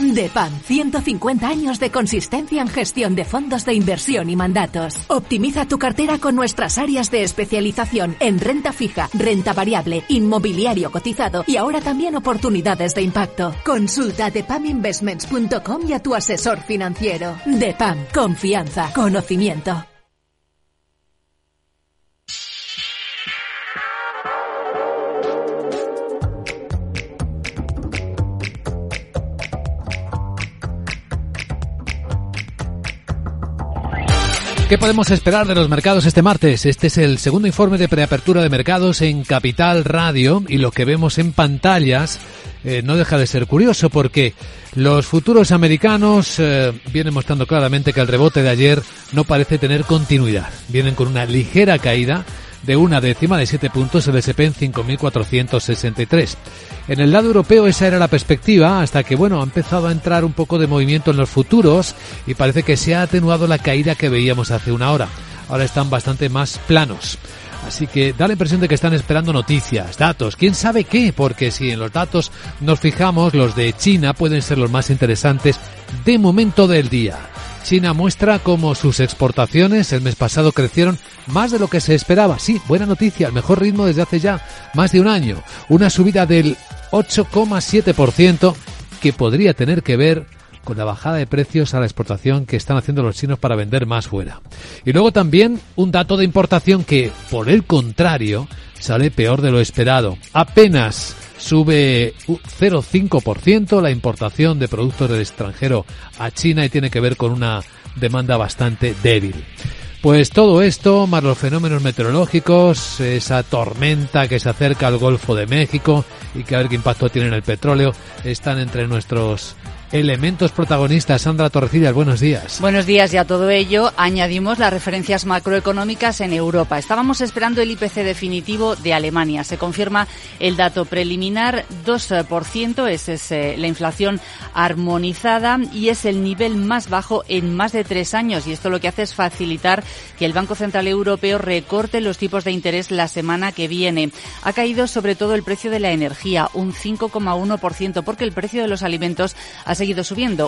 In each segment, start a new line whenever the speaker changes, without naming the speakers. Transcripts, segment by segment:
DEPAM, 150 años de consistencia en gestión de fondos de inversión y mandatos. Optimiza tu cartera con nuestras áreas de especialización en renta fija, renta variable, inmobiliario cotizado y ahora también oportunidades de impacto. Consulta depaminvestments.com y a tu asesor financiero. DEPAM, confianza, conocimiento.
¿Qué podemos esperar de los mercados este martes? Este es el segundo informe de preapertura de mercados en Capital Radio y lo que vemos en pantallas no deja de ser curioso porque los futuros americanos vienen mostrando claramente que el rebote de ayer no parece tener continuidad. Vienen con una ligera caída de 0,1 de 7 puntos, el S&P en 5.463. En el lado europeo esa era la perspectiva hasta que, ha empezado a entrar un poco de movimiento en los futuros y parece que se ha atenuado la caída que veíamos hace una hora. Ahora están bastante más planos. Así que da la impresión de que están esperando noticias, datos, quién sabe qué, porque si en los datos nos fijamos, los de China pueden ser los más interesantes de momento del día. China muestra cómo sus exportaciones el mes pasado crecieron más de lo que se esperaba. Sí, buena noticia, el mejor ritmo desde hace ya más de un año. Una subida del 8,7% que podría tener que ver con la bajada de precios a la exportación que están haciendo los chinos para vender más fuera. Y luego también un dato de importación que, por el contrario, sale peor de lo esperado. Apenas sube 0,5% la importación de productos del extranjero a China y tiene que ver con una demanda bastante débil. Pues todo esto, más los fenómenos meteorológicos, esa tormenta que se acerca al Golfo de México y que a ver qué impacto tiene en el petróleo, están entre nuestros elementos protagonistas. Sandra Torrecillas, buenos días.
Buenos días, y a todo ello añadimos las referencias macroeconómicas en Europa. Estábamos esperando el IPC definitivo de Alemania. Se confirma el dato preliminar, 2%, esa es la inflación armonizada y es el nivel más bajo en más de 3 años. Y esto lo que hace es facilitar que el Banco Central Europeo recorte los tipos de interés la semana que viene. Ha caído sobre todo el precio de la energía, un 5,1%, porque el precio de los alimentos ha seguido subiendo,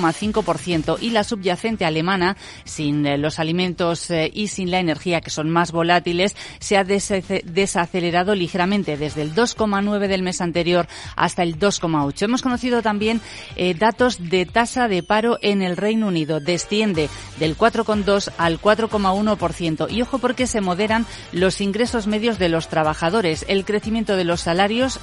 1,5%, y la subyacente alemana, sin los alimentos y sin la energía, que son más volátiles, se ha desacelerado ligeramente, desde el 2,9 del mes anterior hasta el 2,8. Hemos conocido también datos de tasa de paro en el Reino Unido. Desciende del 4,2 al 4,1%. Y ojo, porque se moderan los ingresos medios de los trabajadores. El crecimiento de los salarios,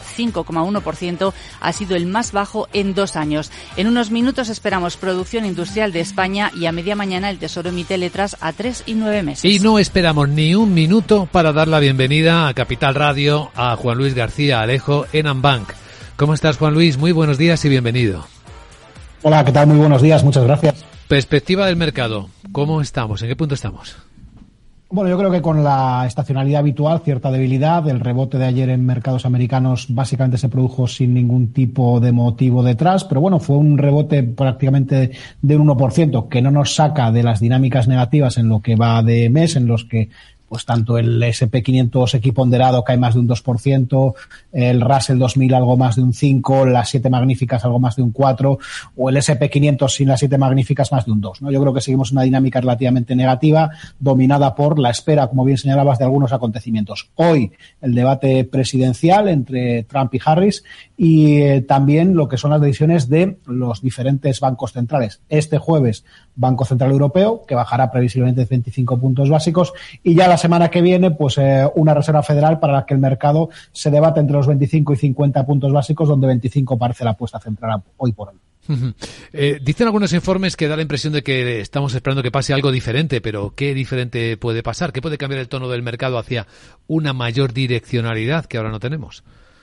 5,1%, ha sido el más bajo en 2 años. En unos minutos esperamos producción industrial de España y a media mañana el Tesoro emite letras a 3 y 9 meses.
Y no esperamos ni un minuto para dar la bienvenida a Capital Radio a Juan Luis García Alejo en Ambank. ¿Cómo estás, Juan Luis? Muy buenos días y bienvenido.
Hola, ¿qué tal? Muy buenos días, muchas gracias.
Perspectiva del mercado, ¿cómo estamos? ¿En qué punto estamos?
Bueno, yo creo que con la estacionalidad habitual, cierta debilidad, el rebote de ayer en mercados americanos básicamente se produjo sin ningún tipo de motivo detrás, pero bueno, fue un rebote prácticamente de un 1%, que no nos saca de las dinámicas negativas en lo que va de mes, en los que pues tanto el S&P 500 equiponderado cae más de un 2%, el Russell 2000 algo más de un 5%, las 7 magníficas algo más de un 4%, o el S&P 500 sin las 7 magníficas más de un 2%, ¿no? Yo creo que seguimos una dinámica relativamente negativa, dominada por la espera, como bien señalabas, de algunos acontecimientos. Hoy, el debate presidencial entre Trump y Harris y también lo que son las decisiones de los diferentes bancos centrales. Este jueves, Banco Central Europeo, que bajará previsiblemente 25 puntos básicos, y ya la semana que viene, pues una Reserva Federal para la que el mercado se debate entre los 25 y 50 puntos básicos, donde 25 parece la apuesta central hoy por hoy.
Dicen algunos informes que da la impresión de que estamos esperando que pase algo diferente, pero ¿qué diferente puede pasar? ¿Qué puede cambiar el tono del mercado hacia una mayor direccionalidad que ahora no tenemos?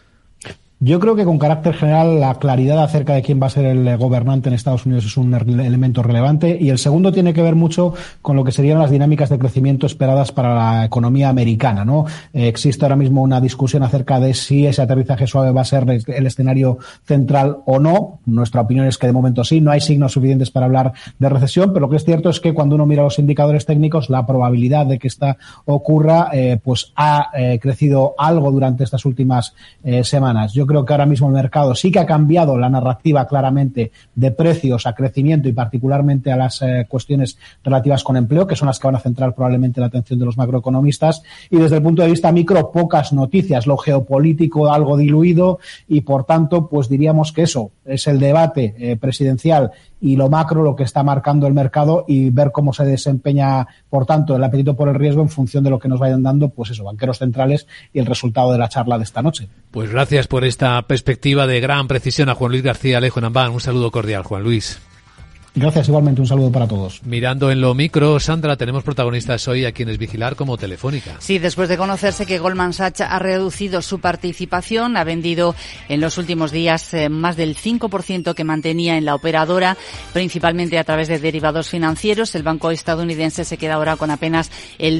Yo creo que con carácter general la claridad acerca de quién va a ser el gobernante en Estados Unidos es un elemento relevante, y el segundo tiene que ver mucho con lo que serían las dinámicas de crecimiento esperadas para la economía americana, ¿no? Existe ahora mismo una discusión acerca de si ese aterrizaje suave va a ser el escenario central o no. Nuestra opinión es que de momento sí, no hay signos suficientes para hablar de recesión, pero lo que es cierto es que cuando uno mira los indicadores técnicos, la probabilidad de que esta ocurra pues ha crecido algo durante estas últimas semanas. Yo Yo creo que ahora mismo el mercado sí que ha cambiado la narrativa claramente de precios a crecimiento y particularmente a las cuestiones relativas con empleo, que son las que van a centrar probablemente la atención de los macroeconomistas. Y desde el punto de vista micro, pocas noticias, lo geopolítico algo diluido y, por tanto, pues diríamos que eso es el debate presidencial y lo macro lo que está marcando el mercado, y ver cómo se desempeña, por tanto, el apetito por el riesgo en función de lo que nos vayan dando, pues eso, banqueros centrales y el resultado de la charla de esta noche.
Pues gracias por esta perspectiva de gran precisión a Juan Luis García Alejo en Ambán. Un saludo cordial, Juan Luis.
Gracias, igualmente, un saludo para todos.
Mirando en lo micro, Sandra, tenemos protagonistas hoy a quienes vigilar como Telefónica.
Sí, después de conocerse que Goldman Sachs ha reducido su participación, ha vendido en los últimos días más del 5% que mantenía en la operadora, principalmente a través de derivados financieros. El banco estadounidense se queda ahora con apenas el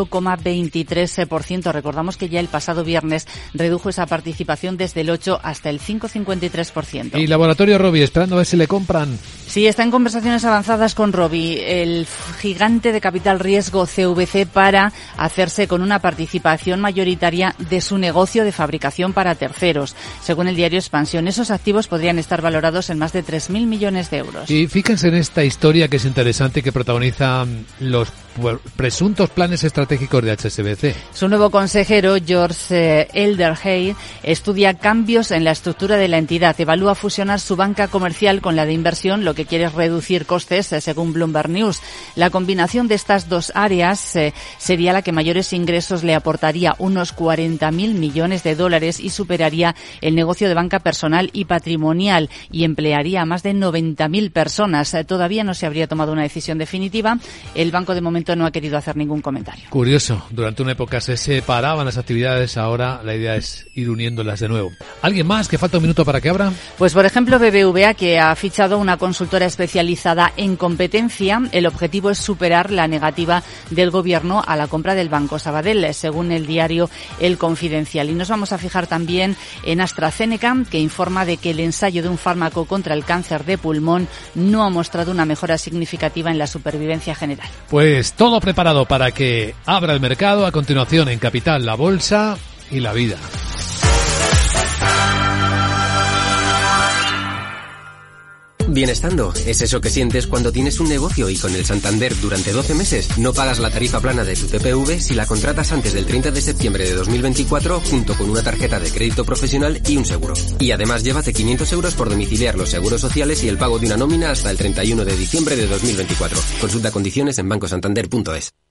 0,23%. Recordamos que ya el pasado viernes redujo esa participación desde el 8 hasta el 5,53%.
Y Laboratorio Rovi, esperando a ver si le compran.
Sí, está en conversaciones avanzadas con Rovi, el gigante de capital riesgo CVC, para hacerse con una participación mayoritaria de su negocio de fabricación para terceros. Según el diario Expansión, esos activos podrían estar valorados en más de 3.000 millones de euros.
Y fíjense en esta historia que es interesante, que protagoniza los presuntos planes estratégicos de HSBC.
Su nuevo consejero, George Elderhay, estudia cambios en la estructura de la entidad. Evalúa fusionar su banca comercial con la de inversión, lo que quiere es reducir costes, según Bloomberg News. La combinación de estas dos áreas sería la que mayores ingresos le aportaría, unos 40.000 millones de dólares, y superaría el negocio de banca personal y patrimonial, y emplearía a más de 90.000 personas. Todavía no se habría tomado una decisión definitiva. El banco de momento no ha querido hacer ningún comentario.
Curioso, durante una época se separaban las actividades, ahora la idea es ir uniéndolas de nuevo. ¿Alguien más? Que falta un minuto para que abra.
Pues por ejemplo BBVA, que ha fichado una consultora especializada en competencia. El objetivo es superar la negativa del gobierno a la compra del Banco Sabadell, según el diario El Confidencial. Y nos vamos a fijar también en AstraZeneca, que informa de que el ensayo de un fármaco contra el cáncer de pulmón no ha mostrado una mejora significativa en la supervivencia general.
Pues todo preparado para que abra el mercado. A continuación, en Capital, la bolsa y la vida.
Bienestando es eso que sientes cuando tienes un negocio y con el Santander durante 12 meses no pagas la tarifa plana de tu TPV si la contratas antes del 30 de septiembre de 2024 junto con una tarjeta de crédito profesional y un seguro. Y además llévate 500 euros por domiciliar los seguros sociales y el pago de una nómina hasta el 31 de diciembre de 2024. Consulta condiciones en bancosantander.es.